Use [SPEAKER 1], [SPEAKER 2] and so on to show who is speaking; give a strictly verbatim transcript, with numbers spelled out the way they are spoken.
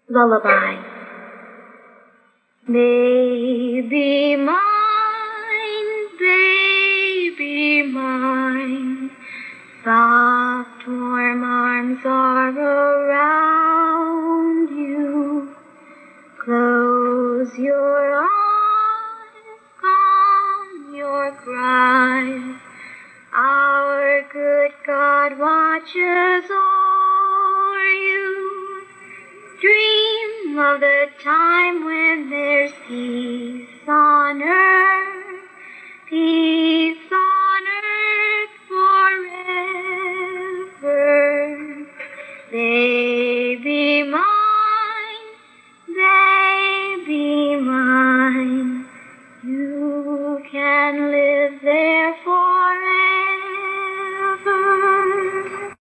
[SPEAKER 1] Lullaby. Baby mine, baby mine, soft warm arms are around you. Close your eyes, calm your cries. Our good God watches o'er you. Dream of the time when there's peace